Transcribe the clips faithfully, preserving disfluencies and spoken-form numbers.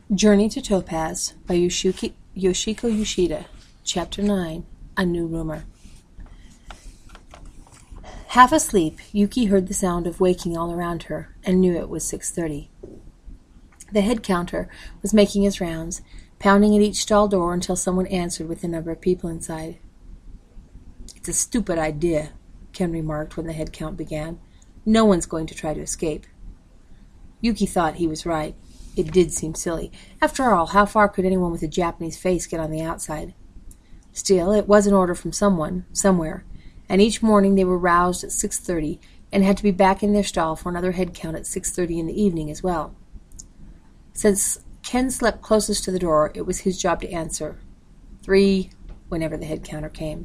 Journey to Topaz by Yoshiki, Yoshiko Yoshida. Chapter nine. A New Rumor. Half asleep, Yuki heard the sound of waking all around her and knew it was six thirty. The head counter was making his rounds, pounding at each stall door until someone answered with the number of people inside. "It's a stupid idea," Ken remarked when the head count began. "No one's going to try to escape." Yuki thought he was right. It did seem silly. After all, how far could anyone with a Japanese face get on the outside? Still, it was an order from someone, somewhere, and each morning they were roused at six thirty and had to be back in their stall for another head count at six thirty in the evening as well. Since Ken slept closest to the door, it was his job to answer. Three, whenever the head counter came.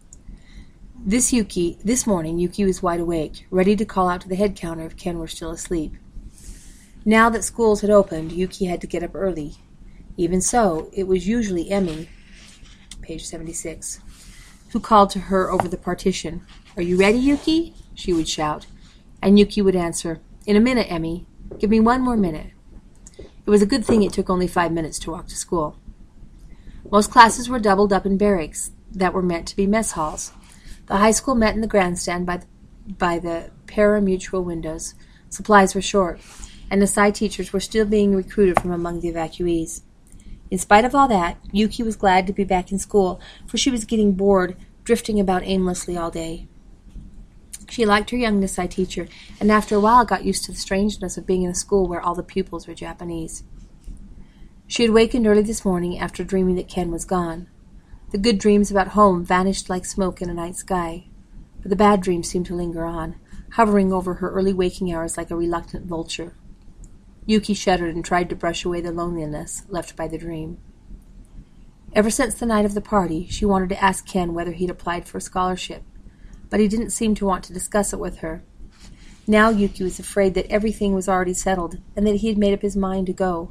This Yuki, this morning, Yuki was wide awake, ready to call out to the head counter if Ken were still asleep. Now that schools had opened, Yuki had to get up early. Even so, it was usually Emmy, page seventy-six, who called to her over the partition. "Are you ready, Yuki?" she would shout. And Yuki would answer, "In a minute, Emmy. Give me one more minute." It was a good thing it took only five minutes to walk to school. Most classes were doubled up in barracks that were meant to be mess halls. The high school met in the grandstand by the, by the pari-mutuel windows. Supplies were short, and the Psi teachers were still being recruited from among the evacuees. In spite of all that, Yuki was glad to be back in school, for she was getting bored, drifting about aimlessly all day. She liked her young Psi teacher, and after a while got used to the strangeness of being in a school where all the pupils were Japanese. She had wakened early this morning after dreaming that Ken was gone. The good dreams about home vanished like smoke in a night sky, but the bad dreams seemed to linger on, hovering over her early waking hours like a reluctant vulture. Yuki shuddered and tried to brush away the loneliness left by the dream. Ever since the night of the party, she wanted to ask Ken whether he'd applied for a scholarship, but he didn't seem to want to discuss it with her. Now Yuki was afraid that everything was already settled and that he had made up his mind to go.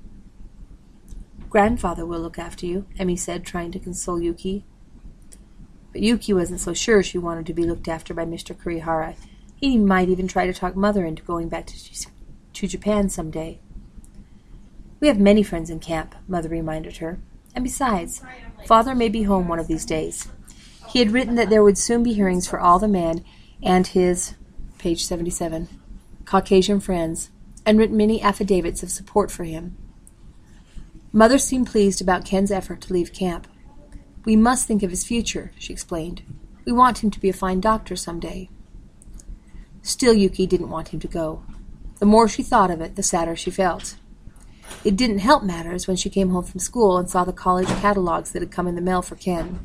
"Grandfather will look after you," Emmy said, trying to console Yuki. But Yuki wasn't so sure she wanted to be looked after by Mister Kurihara. He might even try to talk Mother into going back to to Japan some day. "We have many friends in camp," Mother reminded her. "And besides, Father may be home one of these days." He had written that there would soon be hearings for all the men and his, page seventy-seven, Caucasian friends, and written many affidavits of support for him. Mother seemed pleased about Ken's effort to leave camp. "We must think of his future," she explained. "We want him to be a fine doctor some day." Still, Yuki didn't want him to go. The more she thought of it, the sadder she felt. It didn't help matters when she came home from school and saw the college catalogs that had come in the mail for Ken.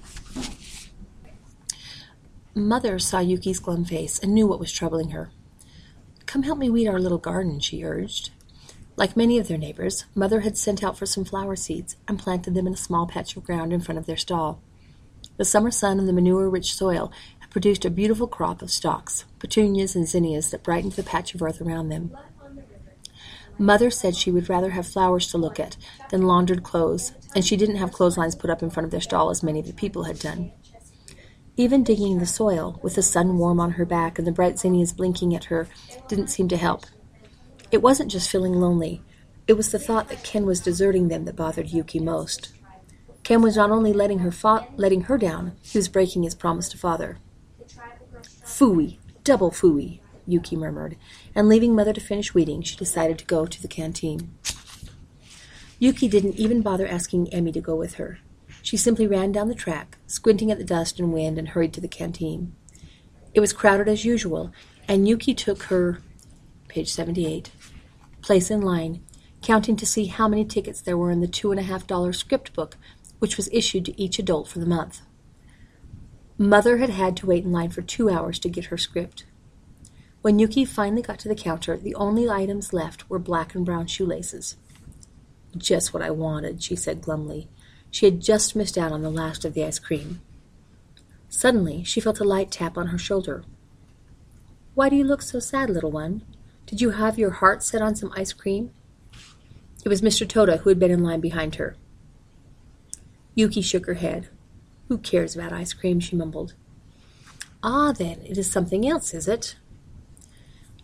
Mother saw Yuki's glum face and knew what was troubling her. "Come help me weed our little garden," she urged. Like many of their neighbors, Mother had sent out for some flower seeds and planted them in a small patch of ground in front of their stall. The summer sun and the manure-rich soil had produced a beautiful crop of stalks, petunias and zinnias that brightened the patch of earth around them. Mother said she would rather have flowers to look at than laundered clothes, and she didn't have clotheslines put up in front of their stall as many of the people had done. Even digging the soil, with the sun warm on her back and the bright zinnias blinking at her, didn't seem to help. It wasn't just feeling lonely. It was the thought that Ken was deserting them that bothered Yuki most. Ken was not only letting her fa- letting her down, he was breaking his promise to Father. "Phooey, double phooey," Yuki murmured, and leaving Mother to finish weeding, she decided to go to the canteen. Yuki didn't even bother asking Emmy to go with her. She simply ran down the track, squinting at the dust and wind, and hurried to the canteen. It was crowded as usual, and Yuki took her, page seventy-eight, place in line, counting to see how many tickets there were in the two and a half dollar script book, which was issued to each adult for the month. Mother had had to wait in line for two hours to get her script. When Yuki finally got to the counter, the only items left were black and brown shoelaces. "Just what I wanted," she said glumly. She had just missed out on the last of the ice cream. Suddenly, she felt a light tap on her shoulder. "Why do you look so sad, little one? Did you have your heart set on some ice cream?" It was Mister Toda, who had been in line behind her. Yuki shook her head. "Who cares about ice cream?" she mumbled. "Ah, then, it is something else, is it?"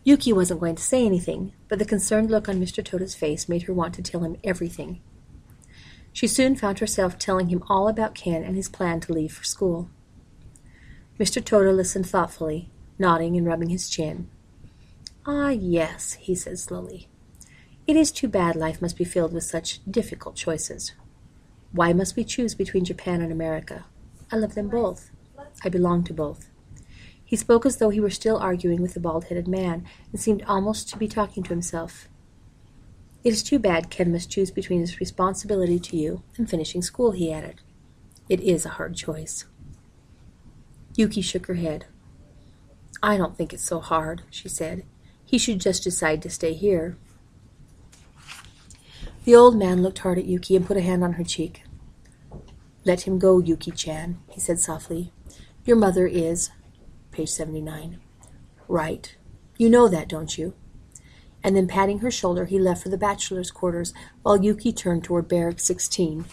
Yuki wasn't going to say anything, but the concerned look on Mister Toda's face made her want to tell him everything. She soon found herself telling him all about Ken and his plan to leave for school. Mister Toda listened thoughtfully, nodding and rubbing his chin. "Ah, yes," he said slowly. "It is too bad life must be filled with such difficult choices. Why must we choose between Japan and America? I love them both. I belong to both." He spoke as though he were still arguing with the bald-headed man, and seemed almost to be talking to himself. "It is too bad Ken must choose between his responsibility to you and finishing school," he added. "It is a hard choice." Yuki shook her head. "I don't think it's so hard," she said. "He should just decide to stay here." The old man looked hard at Yuki and put a hand on her cheek. "Let him go, Yuki-chan," he said softly. "Your mother is..." Page seventy-nine. "Right. You know that, don't you?" And then patting her shoulder, he left for the bachelor's quarters, while Yuki turned toward Barrack sixteen.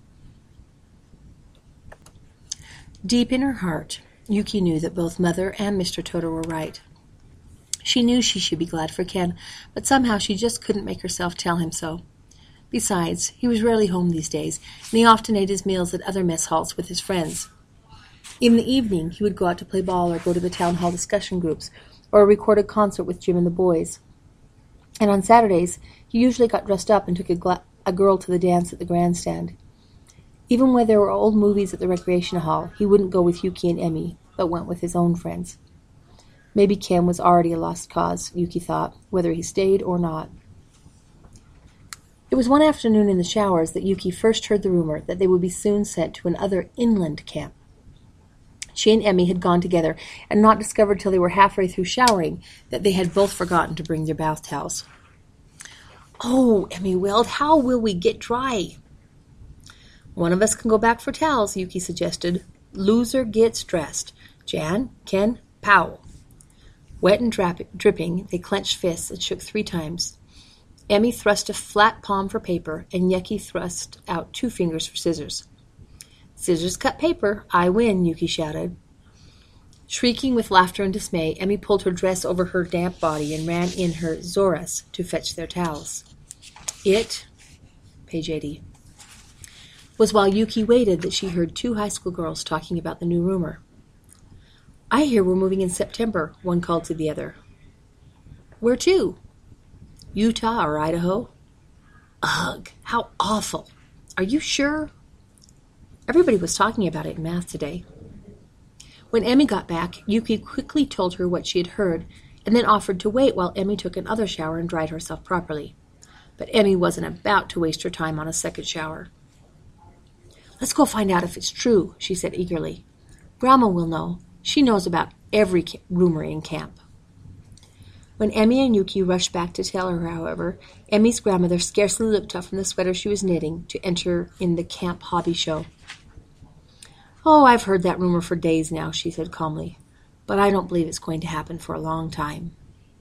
Deep in her heart, Yuki knew that both Mother and Mister Toda were right. She knew she should be glad for Ken, but somehow she just couldn't make herself tell him so. Besides, he was rarely home these days, and he often ate his meals at other mess halls with his friends. In the evening, he would go out to play ball or go to the town hall discussion groups, or a recorded concert with Jim and the boys. And on Saturdays, he usually got dressed up and took a, gla- a girl to the dance at the grandstand. Even when there were old movies at the recreation hall, he wouldn't go with Yuki and Emmy, but went with his own friends. Maybe Ken was already a lost cause, Yuki thought, whether he stayed or not. It was one afternoon in the showers that Yuki first heard the rumor that they would be soon sent to another inland camp. She and Emmy had gone together and not discovered till they were halfway through showering that they had both forgotten to bring their bath towels. "Oh," Emmy wailed, "how will we get dry?" "One of us can go back for towels," Yuki suggested. "Loser gets dressed. Jan, Ken, pow." Wet and drap- dripping, they clenched fists and shook three times. Emmy thrust a flat palm for paper, and Yuki thrust out two fingers for scissors. "Scissors cut paper. I win," Yuki shouted. Shrieking with laughter and dismay, Emmy pulled her dress over her damp body and ran in her Zoras to fetch their towels. It, page eighty, was while Yuki waited that she heard two high school girls talking about the new rumor. "I hear we're moving in September," one called to the other. "Where to?" "Utah or Idaho." "Ugh, how awful. Are you sure?" Everybody was talking about it in math today. When Emmy got back, Yuki quickly told her what she had heard, and then offered to wait while Emmy took another shower and dried herself properly. But Emmy wasn't about to waste her time on a second shower. "Let's go find out if it's true," she said eagerly. "Grandma will know. She knows about every rumor in camp." When Emmy and Yuki rushed back to tell her, however, Emmy's grandmother scarcely looked up from the sweater she was knitting to enter in the camp hobby show. "Oh, I've heard that rumor for days now," she said calmly, "but I don't believe it's going to happen for a long time."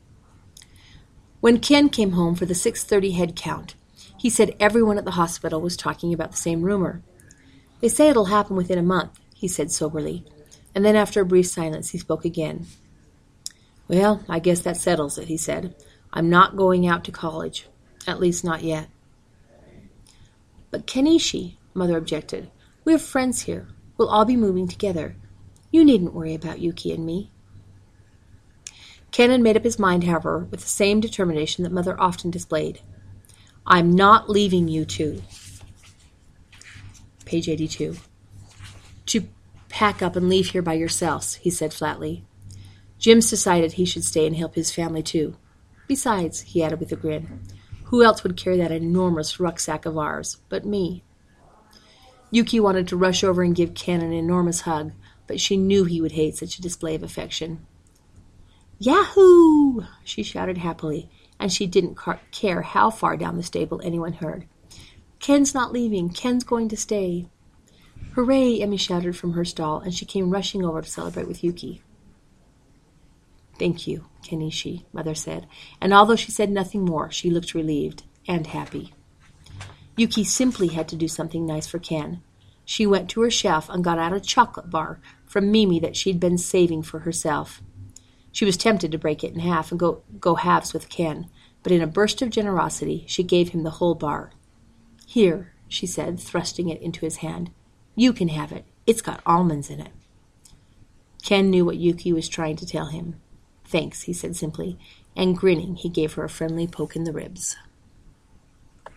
When Ken came home for the six thirty head count, he said everyone at the hospital was talking about the same rumor. "They say it'll happen within a month," he said soberly, and then after a brief silence he spoke again. "Well, I guess that settles it," he said. "I'm not going out to college. At least not yet." "But Kenichi," Mother objected. "We have friends here. We'll all be moving together. You needn't worry about Yuki and me." Ken had made up his mind, however, with the same determination that Mother often displayed. "I'm not leaving you two." Page eighty-two. "To pack up and leave here by yourselves," he said flatly. "Jim's decided he should stay and help his family too. Besides," he added with a grin, "who else would carry that enormous rucksack of ours but me?" Yuki wanted to rush over and give Ken an enormous hug, but she knew he would hate such a display of affection. "Yahoo!" she shouted happily, and she didn't care how far down the stable anyone heard. "Ken's not leaving. Ken's going to stay." "Hooray!" Emmy shouted from her stall, and she came rushing over to celebrate with Yuki. "Thank you, Kenichi," Mother said, and although she said nothing more, she looked relieved and happy. Yuki simply had to do something nice for Ken. She went to her shelf and got out a chocolate bar from Mimi that she'd been saving for herself. She was tempted to break it in half and go, go halves with Ken, but in a burst of generosity she gave him the whole bar. "Here," she said, thrusting it into his hand. "You can have it. It's got almonds in it." Ken knew what Yuki was trying to tell him. "Thanks," he said simply, and grinning he gave her a friendly poke in the ribs.